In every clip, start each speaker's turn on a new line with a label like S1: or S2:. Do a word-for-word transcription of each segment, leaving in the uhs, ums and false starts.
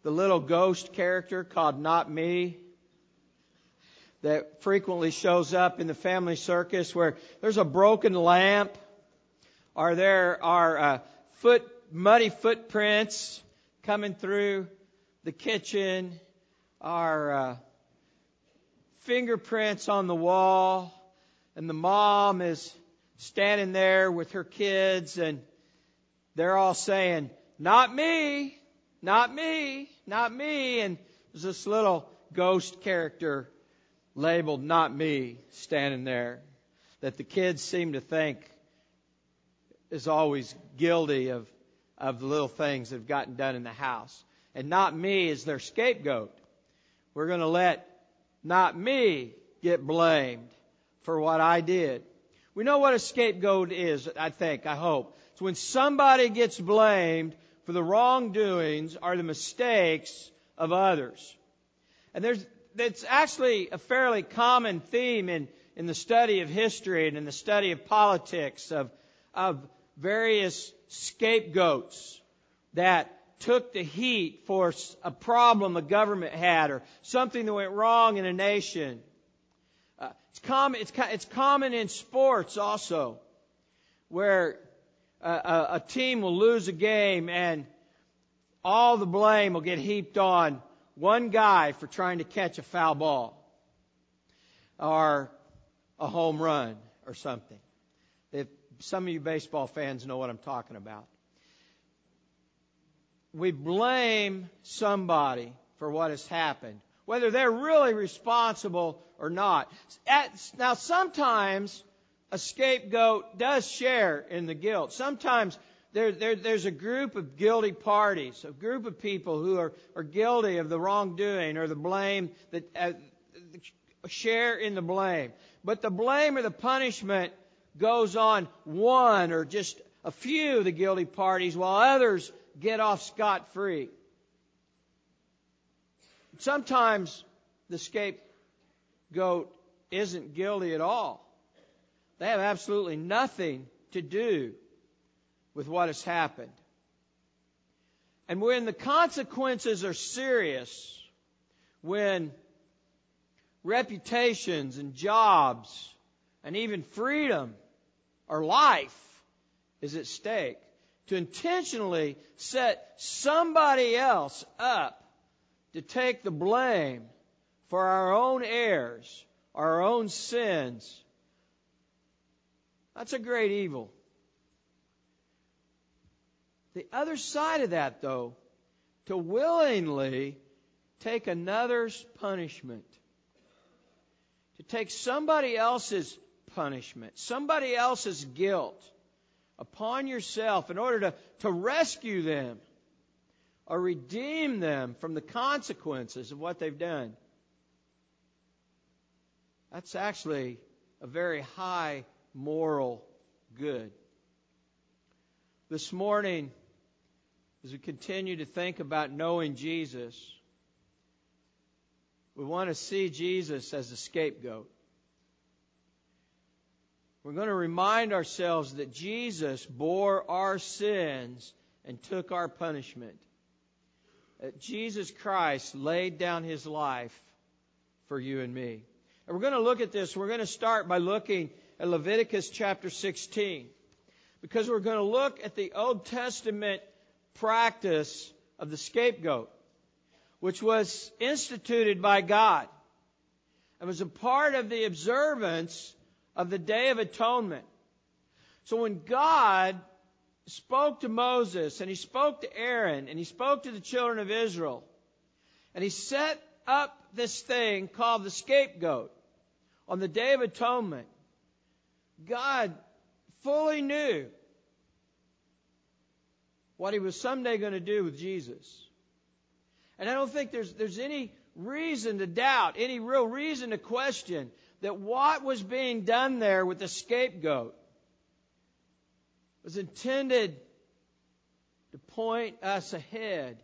S1: the little ghost character called Not Me that frequently shows up in the family circus, where there's a broken lamp, or there are uh, foot muddy footprints coming through the kitchen, or uh, fingerprints on the wall, and the mom is standing there with her kids, and they're all saying, "Not me, not me, not me." And there's this little ghost character labeled Not Me standing there that the kids seem to think is always guilty of, of the little things that have gotten done in the house. And Not Me is their scapegoat. We're going to let Not Me get blamed for what I did. We know what a scapegoat is, I think, I hope. It's when somebody gets blamed for the wrongdoings or the mistakes of others. And there's It's actually a fairly common theme in, in the study of history and in the study of politics of, of various scapegoats that took the heat for a problem a government had or something that went wrong in a nation. Uh, it's common. It's, it's common in sports also, where a, a, a team will lose a game and all the blame will get heaped on one guy for trying to catch a foul ball or a home run or something. If some of you baseball fans know what I'm talking about. We blame somebody for what has happened, whether they're really responsible or not. Now, sometimes a scapegoat does share in the guilt. Sometimes There, there, there's a group of guilty parties, a group of people who are, are guilty of the wrongdoing or the blame, that uh, share in the blame. But the blame or the punishment goes on one or just a few of the guilty parties, while others get off scot-free. Sometimes the scapegoat isn't guilty at all. They have absolutely nothing to do with what has happened. And when the consequences are serious, when reputations and jobs and even freedom or life is at stake, to intentionally set somebody else up to take the blame for our own errors, our own sins, that's a great evil. The other side of that, though, to willingly take another's punishment, to take somebody else's punishment, somebody else's guilt upon yourself in order to, to rescue them or redeem them from the consequences of what they've done. That's actually a very high moral good. This morning, as we continue to think about knowing Jesus, we want to see Jesus as a scapegoat. We're going to remind ourselves that Jesus bore our sins and took our punishment. That Jesus Christ laid down His life for you and me. And we're going to look at this. We're going to start by looking at Leviticus chapter sixteen. Because we're going to look at the Old Testament practice of the scapegoat, which was instituted by God. It was a part of the observance of the Day of Atonement. So when God spoke to Moses, and He spoke to Aaron, and He spoke to the children of Israel, and He set up this thing called the scapegoat on the Day of Atonement, God fully knew what He was someday going to do with Jesus. And I don't think there's, there's any reason to doubt, any real reason to question that what was being done there with the scapegoat was intended to point us ahead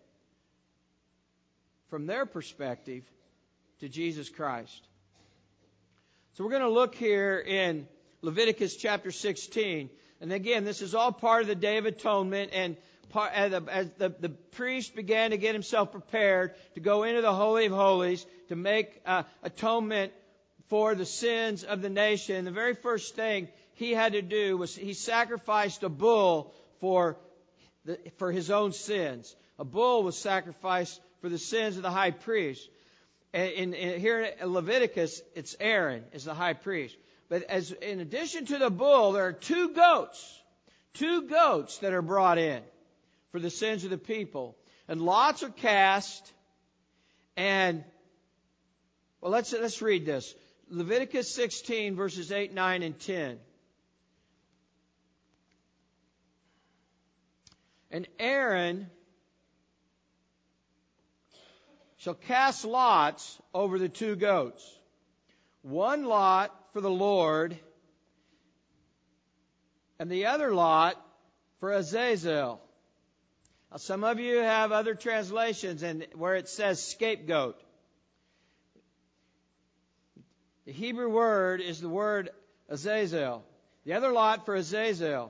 S1: from their perspective to Jesus Christ. So we're going to look here in Leviticus chapter sixteen. And again, this is all part of the Day of Atonement. And as the, as the, the priest began to get himself prepared to go into the Holy of Holies to make uh, atonement for the sins of the nation, the very first thing he had to do was he sacrificed a bull for the, for his own sins. A bull was sacrificed for the sins of the high priest. In, in, here in Leviticus, it's Aaron is the high priest. But as in addition to the bull, there are two goats, two goats that are brought in for the sins of the people. And lots are cast. And, well, let's, let's read this. Leviticus sixteen, verses eight, nine, and ten. And Aaron shall cast lots over the two goats, one lot for the Lord, and the other lot for Azazel. Now, some of you have other translations and where it says scapegoat. The Hebrew word is the word Azazel. The other lot for Azazel.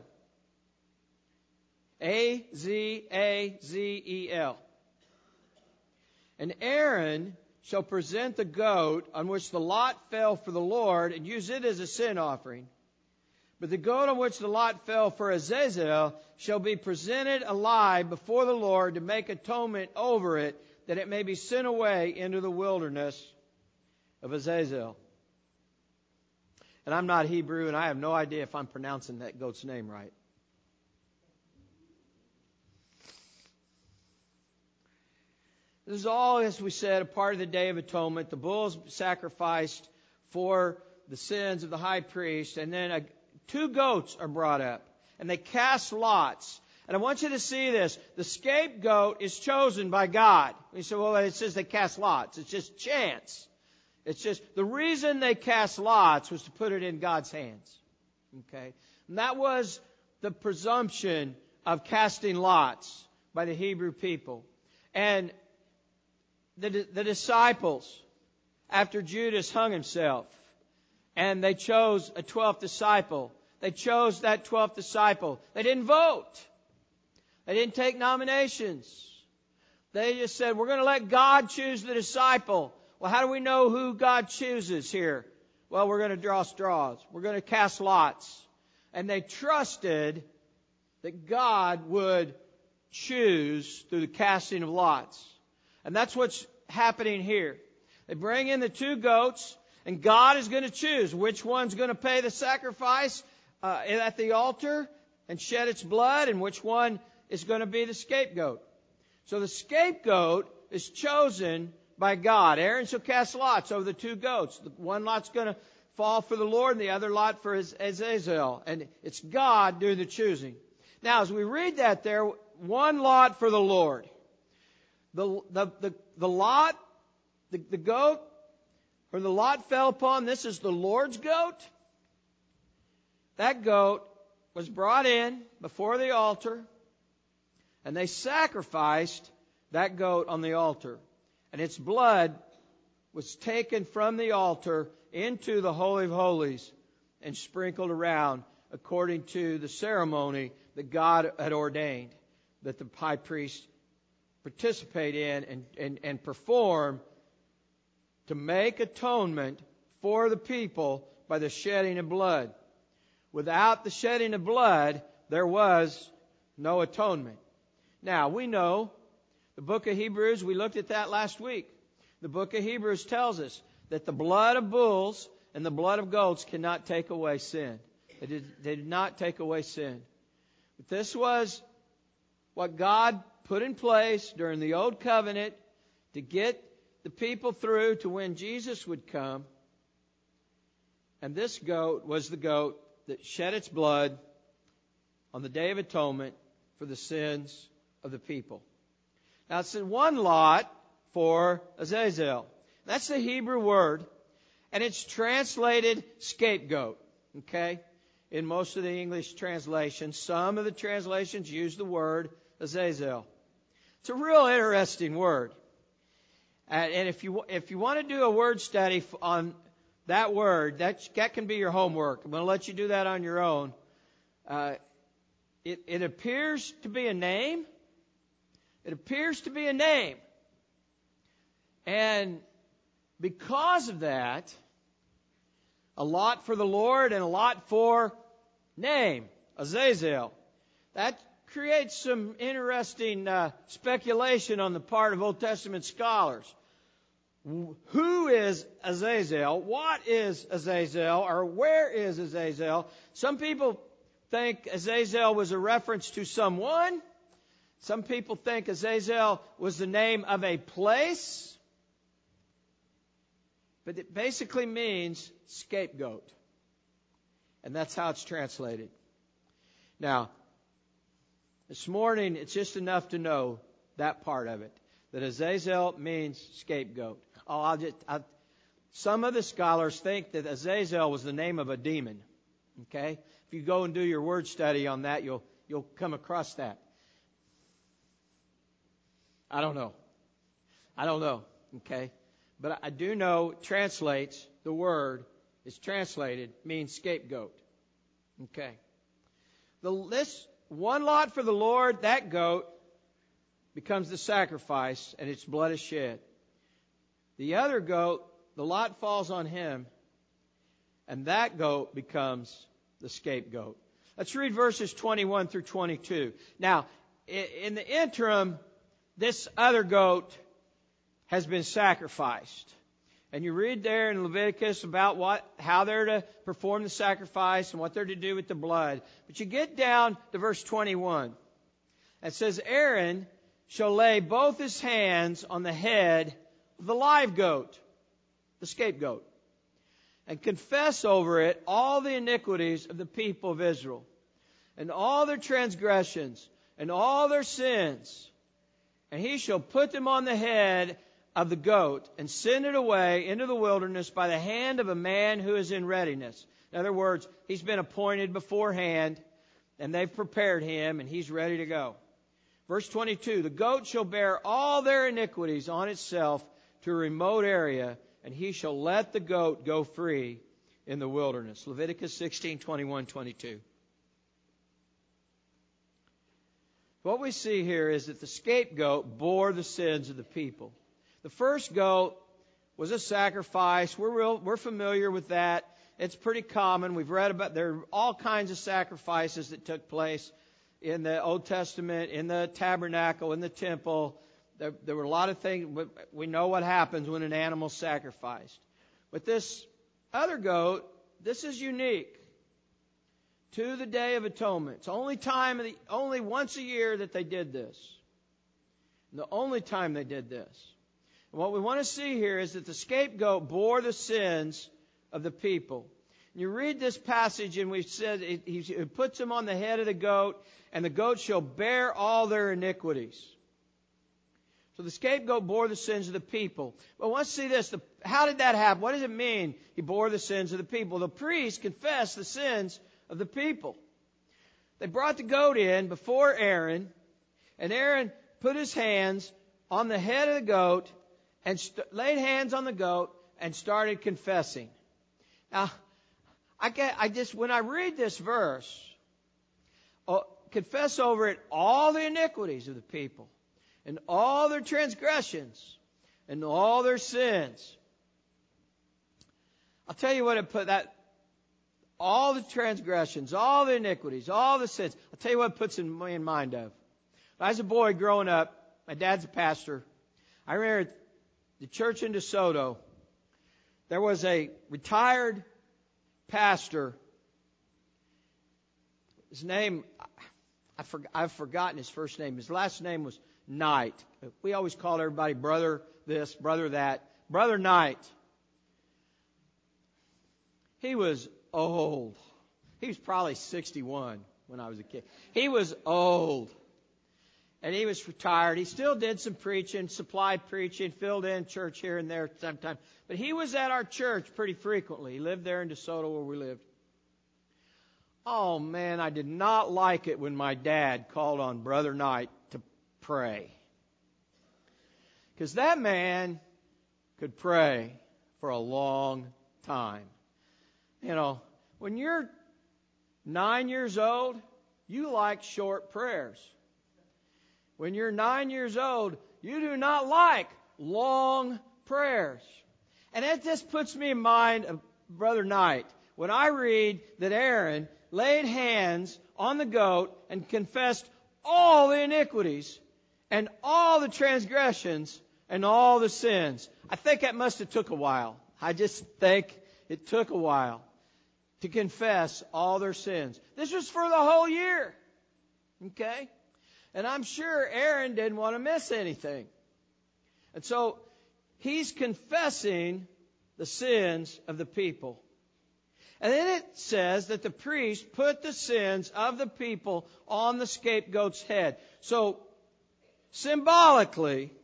S1: A Z A Z E L. And Aaron shall present the goat on which the lot fell for the Lord and use it as a sin offering. But the goat on which the lot fell for Azazel shall be presented alive before the Lord to make atonement over it, that it may be sent away into the wilderness of Azazel. And I'm not Hebrew, and I have no idea if I'm pronouncing that goat's name right. This is all, as we said, a part of the Day of Atonement. The bull is sacrificed for the sins of the high priest, and then a, two goats are brought up, and they cast lots. And I want you to see this. The scapegoat is chosen by God. You say, well, it says they cast lots. It's just chance. It's just the reason they cast lots was to put it in God's hands. Okay? And that was the presumption of casting lots by the Hebrew people. And the, the disciples, after Judas hung himself, and they chose a twelfth disciple, they chose that twelfth disciple. They didn't vote. They didn't take nominations. They just said, we're going to let God choose the disciple. Well, how do we know who God chooses here? Well, we're going to draw straws. We're going to cast lots. And they trusted that God would choose through the casting of lots. And that's what's happening here. They bring in the two goats, and God is going to choose which one's going to pay the sacrifice uh, at the altar and shed its blood, and which one is going to be the scapegoat. So the scapegoat is chosen by God. Aaron shall cast lots over the two goats. The one lot's going to fall for the Lord, and the other lot for Azazel. And it's God doing the choosing. Now, as we read that there, one lot for the Lord. The, the, the, the lot, the, the goat, or the lot fell upon, this is the Lord's goat. That goat was brought in before the altar, and they sacrificed that goat on the altar. And its blood was taken from the altar into the Holy of Holies and sprinkled around according to the ceremony that God had ordained that the high priest participate in and, and, and perform to make atonement for the people by the shedding of blood. Without the shedding of blood, there was no atonement. Now, we know the book of Hebrews, we looked at that last week. The book of Hebrews tells us that the blood of bulls and the blood of goats cannot take away sin. They did, they did not take away sin. But this was what God put in place during the Old Covenant to get the people through to when Jesus would come. And this goat was the goat that shed its blood on the Day of Atonement for the sins of the people. Now, it's in one lot for Azazel. That's the Hebrew word, and it's translated scapegoat, okay, in most of the English translations. Some of the translations use the word Azazel. It's a real interesting word. And if you if you want to do a word study on that word, that, that can be your homework. I'm going to let you do that on your own. Uh, it, it appears to be a name. It appears to be a name. And because of that, a lot for the Lord and a lot for name, Azazel. That creates some interesting uh, speculation on the part of Old Testament scholars. Who is Azazel? What is Azazel? Or where is Azazel? Some people think Azazel was a reference to someone. Some people think Azazel was the name of a place. But it basically means scapegoat. And that's how it's translated. Now, this morning, it's just enough to know that part of it. That Azazel means scapegoat. Oh, I'll just, I'll, some of the scholars think that Azazel was the name of a demon. Okay? If you go and do your word study on that, you'll, you'll come across that. I don't know. I don't know. Okay? But I do know translates, the word is translated, means scapegoat. Okay. The this one lot for the Lord, that goat becomes the sacrifice and its blood is shed. The other goat, the lot falls on him, and that goat becomes the scapegoat. Let's read verses twenty-one through twenty-two. Now, in the interim, this other goat has been sacrificed. And you read there in Leviticus about what, how they're to perform the sacrifice and what they're to do with the blood. But you get down to verse twenty-one. It says, Aaron shall lay both his hands on the head of the live goat, the scapegoat, and confess over it all the iniquities of the people of Israel, and all their transgressions, and all their sins. And he shall put them on the head of the goat and send it away into the wilderness by the hand of a man who is in readiness. In other words, he's been appointed beforehand, and they've prepared him, and he's ready to go. Verse twenty-two, the goat shall bear all their iniquities on itself to a remote area, and he shall let the goat go free in the wilderness. Leviticus sixteen, twenty-one, twenty-two. What we see here is that the scapegoat bore the sins of the people. The first goat was a sacrifice. We're real, we're familiar with that. It's pretty common. We've read about, there are all kinds of sacrifices that took place in the Old Testament, in the tabernacle, in the temple. There, there were a lot of things. We know what happens when an animal's sacrificed. But this other goat, this is unique to the Day of Atonement. It's the only time, of the, only once a year that they did this. And the only time they did this. And what we want to see here is that the scapegoat bore the sins of the people. And you read this passage, and we've said it, he, he puts them on the head of the goat, and the goat shall bear all their iniquities. So the scapegoat bore the sins of the people. But let's see this. The, how did that happen? What does it mean he bore the sins of the people? The priest confessed the sins of the people. They brought the goat in before Aaron, and Aaron put his hands on the head of the goat and st- laid hands on the goat and started confessing. Now, I get, I just, when I read this verse, oh, confess over it all the iniquities of the people and all their transgressions and all their sins. I'll tell you what it put that, all the transgressions, all the iniquities, all the sins. I'll tell you what it puts in, in mind of. When I was a boy growing up, my dad's a pastor. I remember the church in DeSoto, there was a retired pastor. His name, I for, I've forgotten his first name. His last name was Knight. We always called everybody brother this, brother that. Brother Knight. He was old. He was probably sixty-one when I was a kid. He was old. And he was retired. He still did some preaching, supplied preaching, filled in church here and there sometimes. But he was at our church pretty frequently. He lived there in DeSoto where we lived. Oh, man, I did not like it when my dad called on Brother Knight to pray. Because that man could pray for a long time. You know, when you're nine years old, you like short prayers. When you're nine years old, you do not like long prayers. And it just puts me in mind of Brother Knight when I read that Aaron laid hands on the goat and confessed all the iniquities and all the transgressions and all the sins. I think that must have took a while. I just think it took a while to confess all their sins. This was for the whole year. Okay? And I'm sure Aaron didn't want to miss anything. And so he's confessing the sins of the people. And then it says that the priest put the sins of the people on the scapegoat's head. So, symbolically,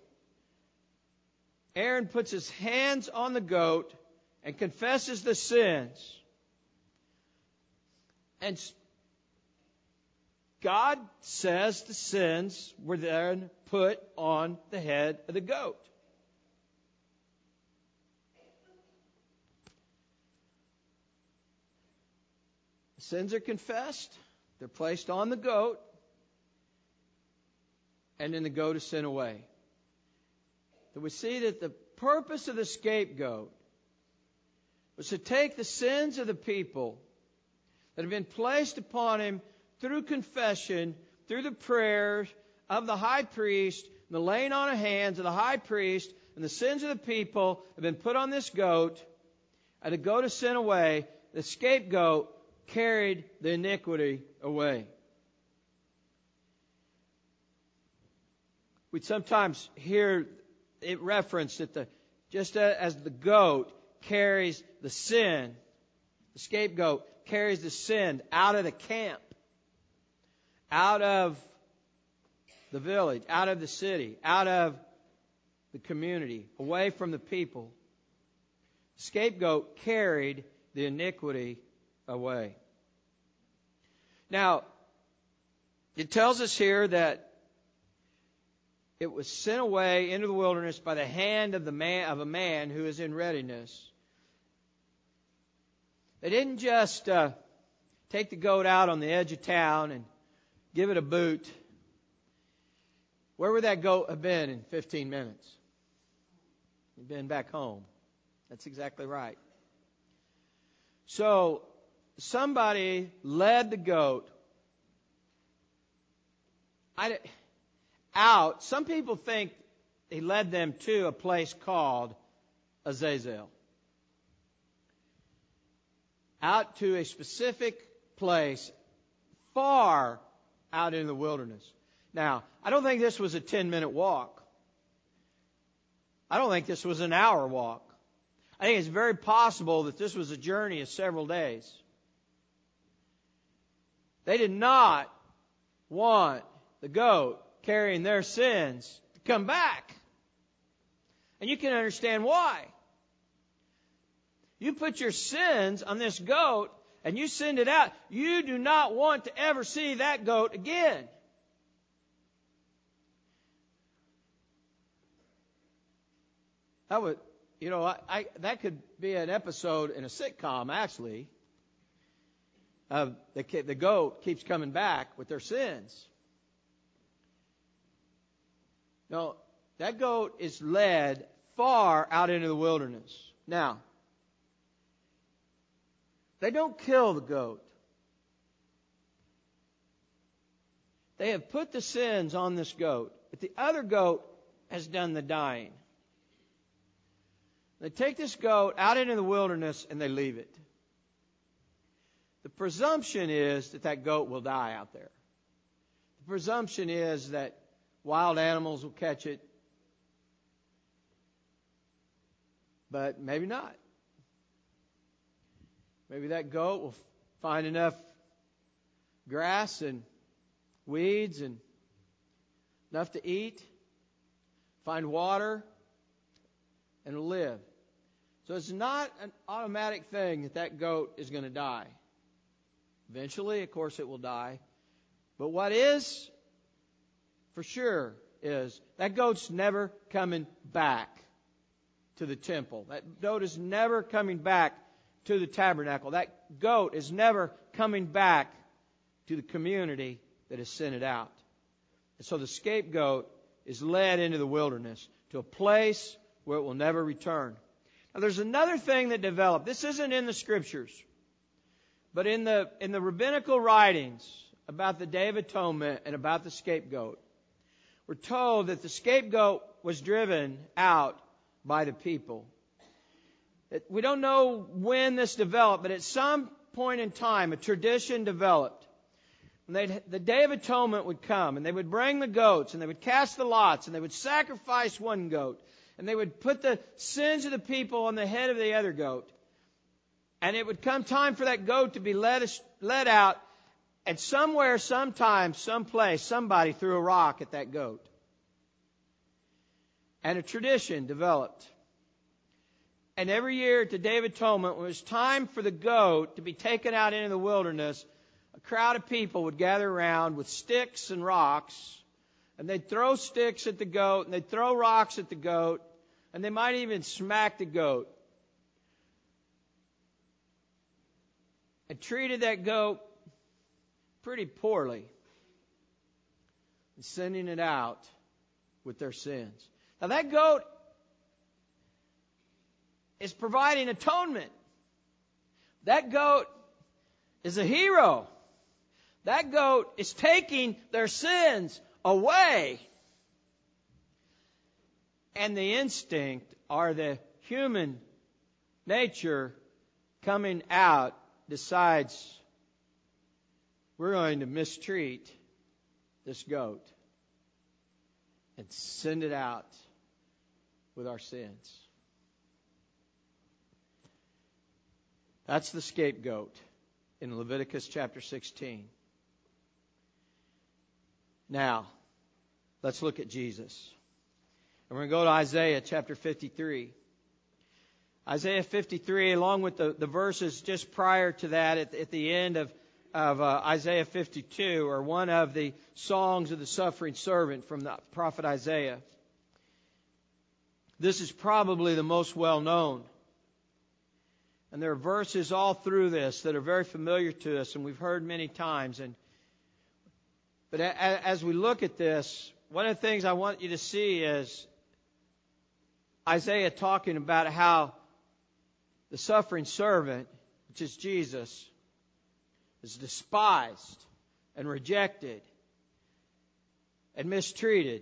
S1: Aaron puts his hands on the goat and confesses the sins. And God says the sins were then put on the head of the goat. Sins are confessed, they're placed on the goat, and then the goat is sent away. So we see that the purpose of the scapegoat was to take the sins of the people that have been placed upon him through confession, through the prayers of the high priest, and the laying on of hands of the high priest, and the sins of the people have been put on this goat, and the goat is sent away. The scapegoat carried the iniquity away. We'd sometimes hear it referenced that the just as the goat carries the sin, the scapegoat carries the sin out of the camp, out of the village, out of the city, out of the community, away from the people. The scapegoat carried the iniquity away. Now, it tells us here that it was sent away into the wilderness by the hand of the man of a man who is in readiness. They didn't just uh, take the goat out on the edge of town and give it a boot. Where would that goat have been in fifteen minutes? He'd been back home. That's exactly right. So, somebody led the goat I, out. Some people think he led them to a place called Azazel. Out to a specific place far out in the wilderness. Now, I don't think this was a ten-minute walk. I don't think this was an hour walk. I think it's very possible that this was a journey of several days. They did not want the goat carrying their sins to come back. And you can understand why. You put your sins on this goat and you send it out. You do not want to ever see that goat again. That would, you know, I, I that could be an episode in a sitcom, actually. Uh, the, the goat keeps coming back with their sins. No, that goat is led far out into the wilderness. Now, they don't kill the goat. They have put the sins on this goat, but the other goat has done the dying. They take this goat out into the wilderness and they leave it. The presumption is that that goat will die out there. The presumption is that wild animals will catch it, but maybe not. Maybe that goat will find enough grass and weeds and enough to eat, find water, and will live. So it's not an automatic thing that that goat is going to die. Eventually, of course, it will die. But what is for sure is that goat's never coming back to the temple. That goat is never coming back to the tabernacle. That goat is never coming back to the community that has sent it out. And so the scapegoat is led into the wilderness to a place where it will never return. Now there's another thing that developed. This isn't in the Scriptures, but in the in the rabbinical writings about the Day of Atonement and about the scapegoat, we're told that the scapegoat was driven out by the people. We don't know when this developed, but at some point in time, a tradition developed. And they'd, the Day of Atonement would come, and they would bring the goats, and they would cast the lots, and they would sacrifice one goat, and they would put the sins of the people on the head of the other goat. And it would come time for that goat to be led, led out, and somewhere, sometime, someplace, somebody threw a rock at that goat. And a tradition developed. And every year at the Day of Atonement, when it was time for the goat to be taken out into the wilderness, a crowd of people would gather around with sticks and rocks, and they'd throw sticks at the goat, and they'd throw rocks at the goat, and they might even smack the goat. And treated that goat pretty poorly, and sending it out with their sins. Now that goat is providing atonement. That goat is a hero. That goat is taking their sins away. And the instinct, or the human nature coming out, decides we're going to mistreat this goat and send it out with our sins. That's the scapegoat in Leviticus chapter sixteen. Now, let's look at Jesus. And we're going to go to Isaiah chapter fifty-three. Isaiah fifty-three, along with the, the verses just prior to that at, at the end of, of uh, Isaiah fifty-two, are one of the songs of the suffering servant from the prophet Isaiah. This is probably the most well known. And there are verses all through this that are very familiar to us and we've heard many times. And But a, as we look at this, one of the things I want you to see is Isaiah talking about how the suffering servant, which is Jesus, is despised and rejected and mistreated,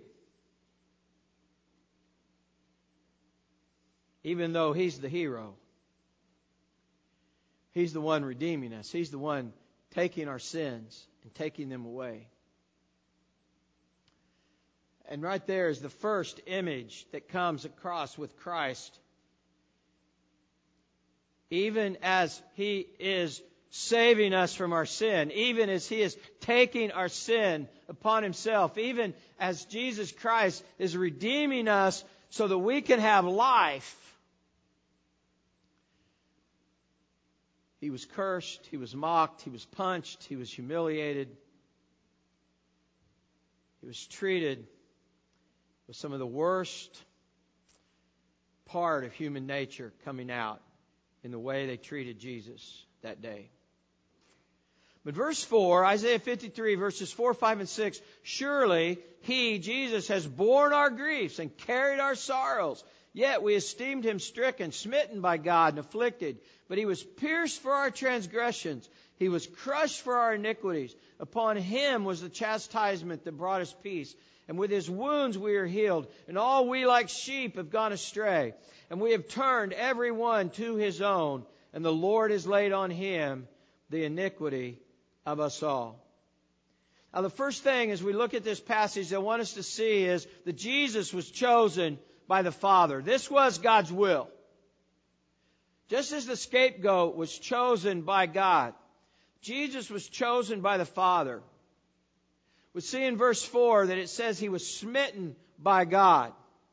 S1: even though he's the hero. He's the one redeeming us. He's the one taking our sins and taking them away. And right there is the first image that comes across with Christ. Even as He is saving us from our sin, even as He is taking our sin upon Himself, even as Jesus Christ is redeeming us so that we can have life, He was cursed, He was mocked, He was punched, He was humiliated. He was treated with some of the worst part of human nature coming out in the way they treated Jesus that day. But verse four, Isaiah fifty-three, verses four, five, and six, surely He, Jesus, has borne our griefs and carried our sorrows. Yet we esteemed Him stricken, smitten by God, and afflicted. But He was pierced for our transgressions. He was crushed for our iniquities. Upon Him was the chastisement that brought us peace. And with His wounds we are healed. And all we like sheep have gone astray. And we have turned every one to his own. And the Lord has laid on Him the iniquity of us all. Now the first thing as we look at this passage I want us to see is that Jesus was chosen by the Father. This was God's will. Just as the scapegoat was chosen by God, Jesus was chosen by the Father. We see in verse four that it says He was smitten by God.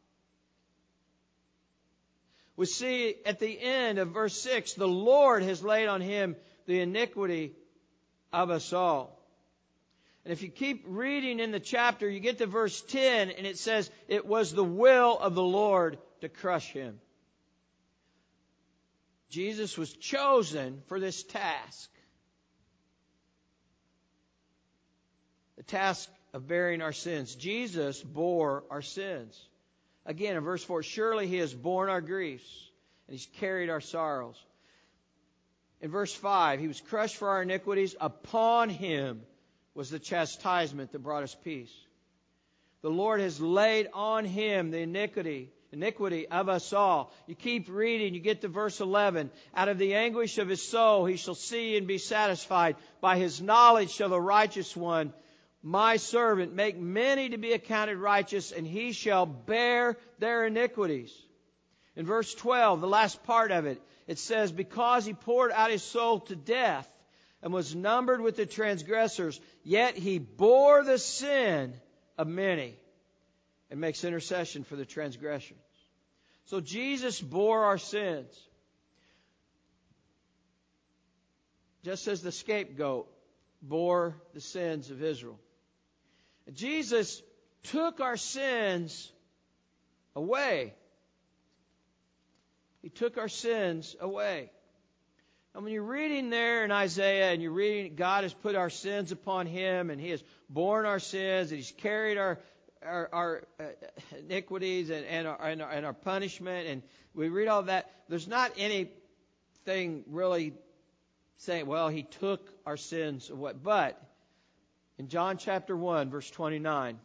S1: We see at the end of verse six, the Lord has laid on Him the iniquity of us all. And if you keep reading in the chapter, you get to verse ten, and it says, it was the will of the Lord to crush Him. Jesus was chosen for this task. the task of bearing our sins. Jesus bore our sins. Again, in verse four, surely He has borne our griefs, and He's carried our sorrows. In verse five, He was crushed for our iniquities. Upon Him was the chastisement that brought us peace. The Lord has laid on Him the iniquity, iniquity of us all. You keep reading, you get to verse eleven. Out of the anguish of His soul He shall see and be satisfied. By His knowledge shall the righteous one, my servant, make many to be accounted righteous, and He shall bear their iniquities. In verse twelve, the last part of it, it says, because He poured out His soul to death and was numbered with the transgressors, yet He bore the sin of many and makes intercession for the transgressions. So Jesus bore our sins. Just as the scapegoat bore the sins of Israel. Jesus took our sins away. He took our sins away. And when you're reading there in Isaiah and you're reading God has put our sins upon Him and He has borne our sins and He's carried our our, our uh, iniquities and, and, our, and, our, and our punishment, and we read all that, there's not anything really saying, well, He took our sins away. But in John chapter one, verse twenty-nine,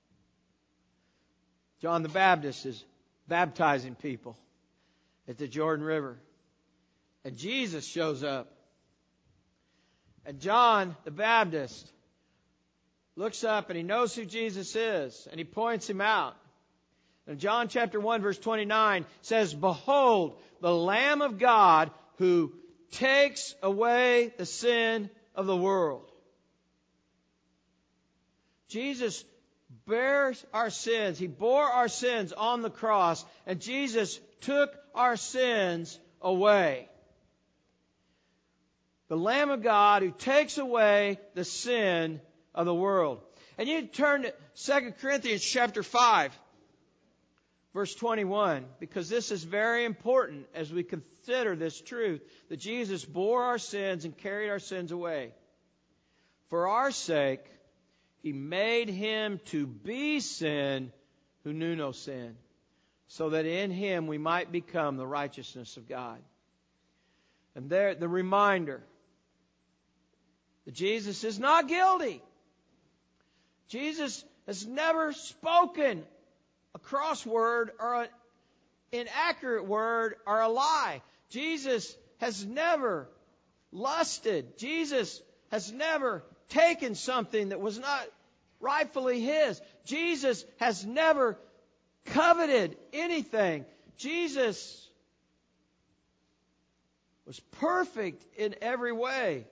S1: John the Baptist is baptizing people at the Jordan River. And Jesus shows up. And John the Baptist looks up and he knows who Jesus is. And he points Him out. And John chapter one verse twenty-nine says, behold, the Lamb of God who takes away the sin of the world. Jesus bears our sins. He bore our sins on the cross. And Jesus took our sins away. The Lamb of God who takes away the sin of the world. And you turn to Second Corinthians chapter five, verse twenty-one, because this is very important as we consider this truth, that Jesus bore our sins and carried our sins away. For our sake, He made Him to be sin who knew no sin, so that in Him we might become the righteousness of God. And there, the reminder that Jesus is not guilty. Jesus has never spoken a cross word or an inaccurate word or a lie. Jesus has never lusted. Jesus has never taken something that was not rightfully His. Jesus has never coveted anything. Jesus was perfect in every way.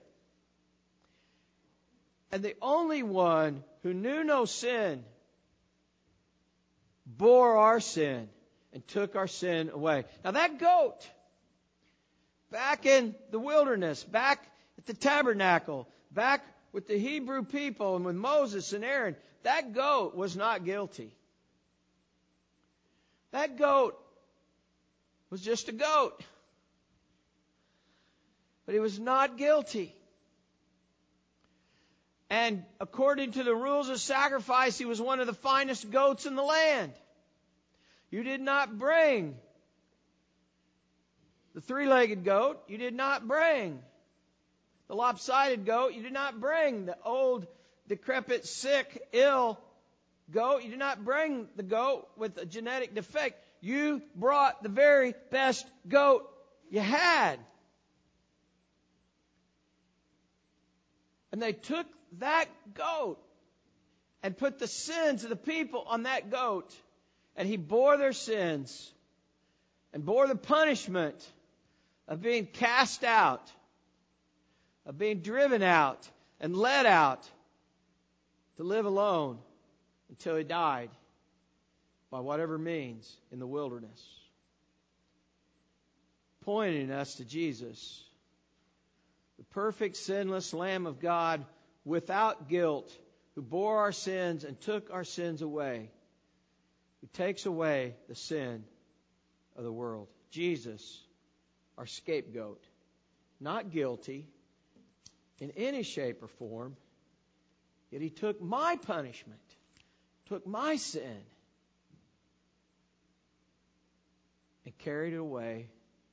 S1: And the only one who knew no sin bore our sin and took our sin away. Now that goat, back in the wilderness, back at the tabernacle, back with the Hebrew people and with Moses and Aaron, that goat was not guilty. That goat was just a goat. But he was not guilty. And according to the rules of sacrifice, he was one of the finest goats in the land. You did not bring the three-legged goat. You did not bring the lopsided goat. You did not bring the old, decrepit, sick, ill goat. You did not bring the goat with a genetic defect. You brought the very best goat you had. And they took that goat and put the sins of the people on that goat. And He bore their sins and bore the punishment of being cast out, of being driven out and led out to live alone until He died by whatever means in the wilderness. Pointing us to Jesus, the perfect, sinless Lamb of God without guilt, who bore our sins and took our sins away, who takes away the sin of the world. Jesus, our scapegoat, not guilty in any shape or form, Yet He took my punishment, took my sin, and carried it away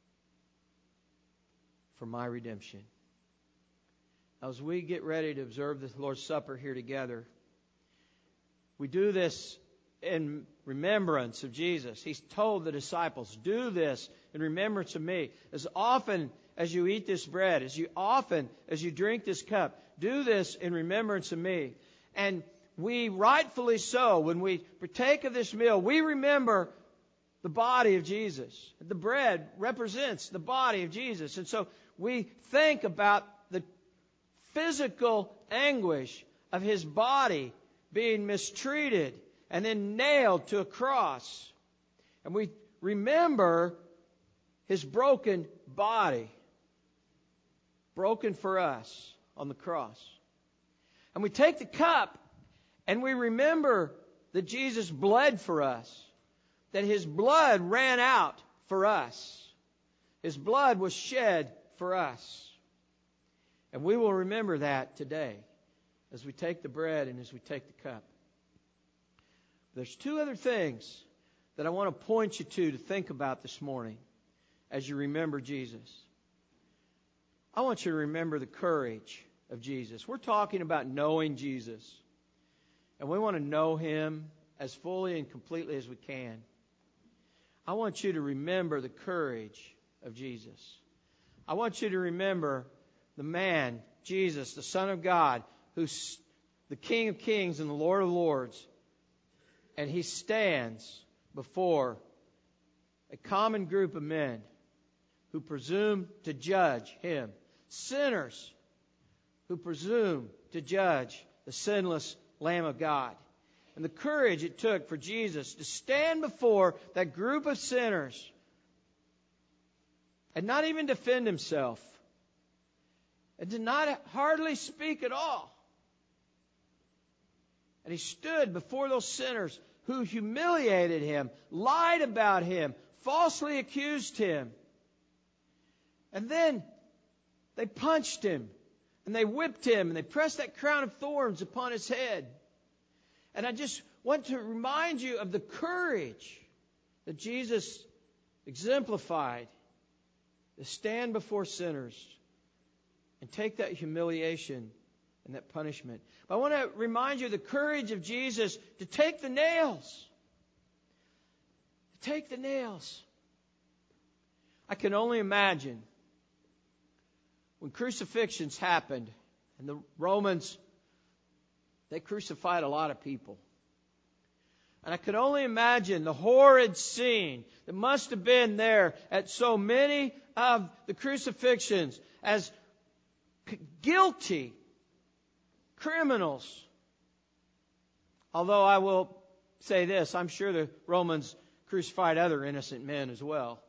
S1: for my redemption. As we get ready to observe the Lord's Supper here together, we do this in remembrance of Jesus. He's told the disciples, do this in remembrance of me. As often as you eat this bread, as you often as you drink this cup, do this in remembrance of me. And we rightfully so, when we partake of this meal, we remember the body of Jesus. The bread represents the body of Jesus. And so we think about the physical anguish of His body being mistreated and then nailed to a cross. And we remember His broken body, broken for us on the cross. And we take the cup and we remember that Jesus bled for us, that His blood ran out for us. His blood was shed for us. And we will remember that today as we take the bread and as we take the cup. There's two other things that I want to point you to to think about this morning as you remember Jesus. I want you to remember the courage of Jesus. We're talking about knowing Jesus. And we want to know Him as fully and completely as we can. I want you to remember the courage of Jesus. I want you to remember the man, Jesus, the Son of God, who's the King of Kings and the Lord of Lords. And He stands before a common group of men who presume to judge Him. Sinners who presume to judge the sinless Lamb of God. And the courage it took for Jesus to stand before that group of sinners and not even defend Himself, and to not hardly speak at all. And He stood before those sinners who humiliated Him, lied about Him, falsely accused Him. And then they punched Him, and they whipped Him, and they pressed that crown of thorns upon His head. And I just want to remind you of the courage that Jesus exemplified to stand before sinners and take that humiliation and that punishment. But I want to remind you of the courage of Jesus to take the nails. To take the nails. I can only imagine when crucifixions happened and the Romans, they crucified a lot of people. And I could only imagine the horrid scene that must have been there at so many of the crucifixions as guilty criminals. Although I will say this, I'm sure the Romans crucified other innocent men as well.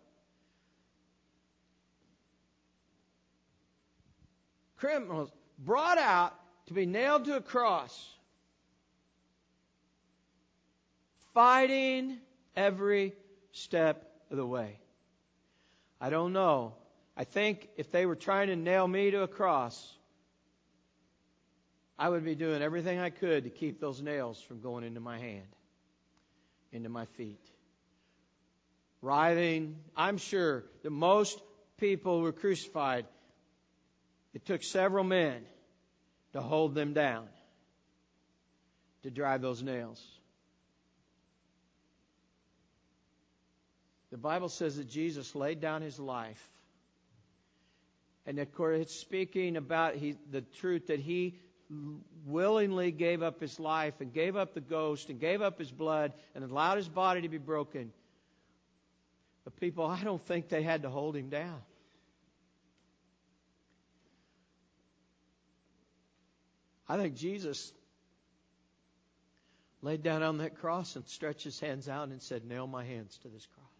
S1: Criminals brought out to be nailed to a cross, fighting every step of the way. I don't know. I think if they were trying to nail me to a cross, I would be doing everything I could to keep those nails from going into my hand, into my feet. Writhing. I'm sure that most people who were crucified, it took several men to hold them down, to drive those nails. The Bible says that Jesus laid down His life. And of course, it's speaking about he, the truth that He willingly gave up His life and gave up the ghost and gave up His blood and allowed His body to be broken. But people, I don't think they had to hold Him down. I think Jesus laid down on that cross and stretched His hands out and said, nail my hands to this cross.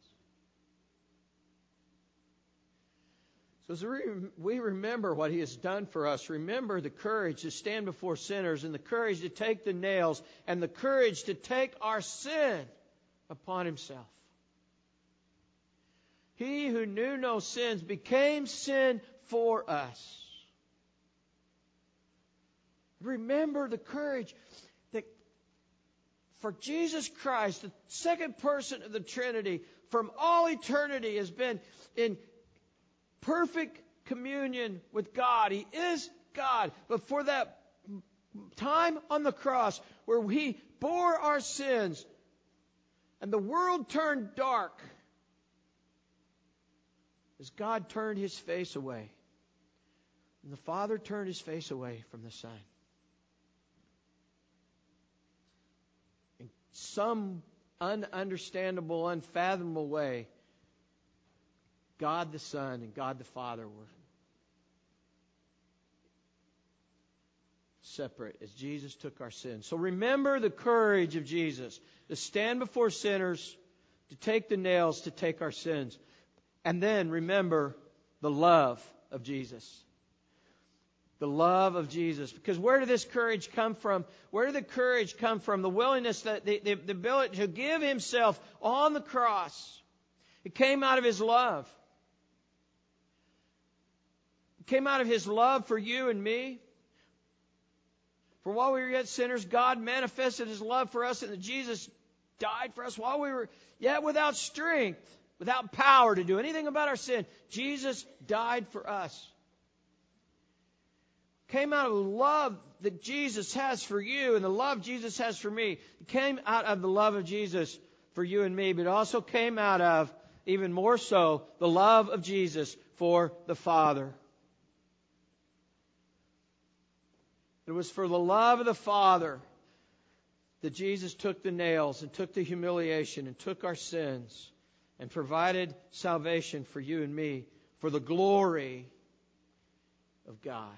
S1: So as we remember what He has done for us, remember the courage to stand before sinners and the courage to take the nails and the courage to take our sin upon Himself. He who knew no sins became sin for us. Remember the courage that for Jesus Christ, the second person of the Trinity, from all eternity has been in perfect communion with God. He is God. But for that time on the cross where He bore our sins and the world turned dark, as God turned His face away, and the Father turned His face away from the Son. In some ununderstandable, unfathomable way, God the Son and God the Father were separate as Jesus took our sins. So remember the courage of Jesus to stand before sinners, to take the nails, to take our sins. And then remember the love of Jesus. The love of Jesus. Because where did this courage come from? Where did the courage come from? The willingness, the, the, the ability to give Himself on the cross. It came out of His love. It came out of His love for you and me. For while we were yet sinners, God manifested His love for us, and that Jesus died for us while we were yet without strength, without power to do anything about our sin. Jesus died for us. Came out of the love that Jesus has for you and the love Jesus has for me. It came out of the love of Jesus for you and me, but it also came out of, even more so, the love of Jesus for the Father. It was for the love of the Father that Jesus took the nails and took the humiliation and took our sins and provided salvation for you and me for the glory of God.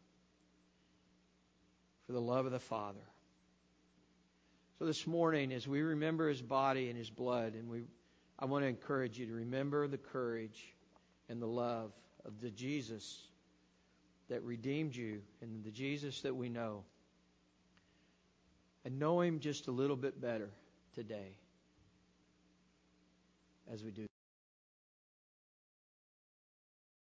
S1: For the love of the Father. So this morning, as we remember His body and His blood, and we, I want to encourage you to remember the courage and the love of the Jesus that redeemed you and the Jesus that we know. And know Him just a little bit better today as we do.